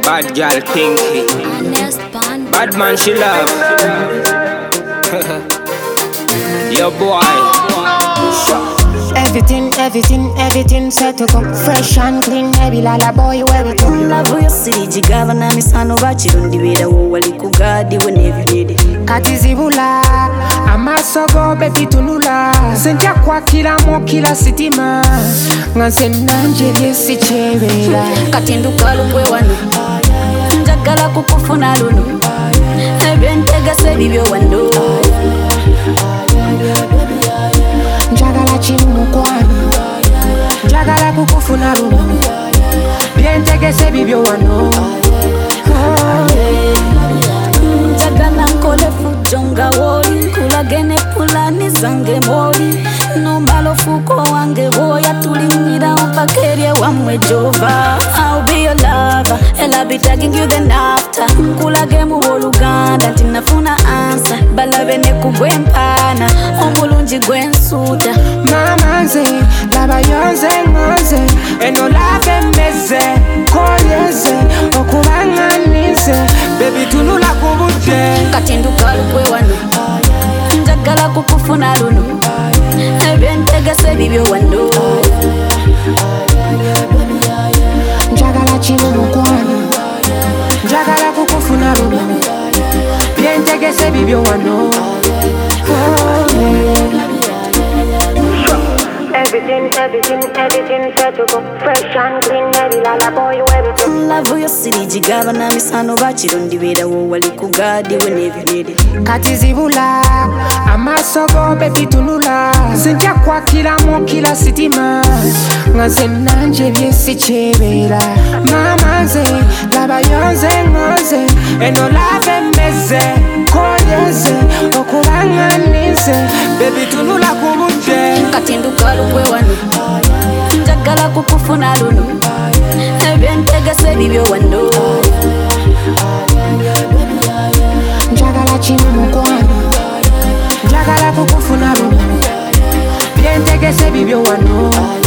Bad girl Pinky. Bad man she love. Yo boy. Everything set to come fresh and clean. Baby lala boy where it come. Love you see jigava na misano bachirundi bera wo wali kugadi when every day. Kati zibula amasogo baby tunula. Senja kwa kila mo kila sitima. Nganse nanje byesi chebera. Kati ndukalu kwe wano njagala kukufuna luno. Ebentega sebibyo wando. Njagala chimukwano. Njagala kukufuna luno. Byentegese bibyo wano. Njagala nkole fujonga woli. Kulagene pulani zange moli. Nombalo fuko wange boya tulinyira upakerie wamwe jova. I'll be your lover and I'll be tagging you then after. Kulage mu Uganda tinafuna answer. Balabene kugwempana omulungi gwensuta. Mama nze laba yonze ngonze eno lave meze koyeze okubanganize baby tunula kubudde. Kati ndukalu kwe wano njagala kukufuna luno. Ebyentegese bibyo wando. Njagala chimukwano. Njagala kukufuna luno. Byentegese bibyo wano. Everything set to go fresh and clean. Baby lala boy where it come. Love you see jigava na misano bachirundi bera wo wali kugadi when every day. Kati zibula amasogo baby tunula. Senja kwa kila mo kila sitima. Nganse nanje byesi chebera. Mama nze laba yonze ngonze eno lave meze koyeze okubanganize baby tunula kubudde. Kati ndukalu kwe wano njagala kukufuna luno. Ebyentegese bibyo wando. Njagala chimukwano. Njagala kukufuna luno. Byentegese bibyo wano.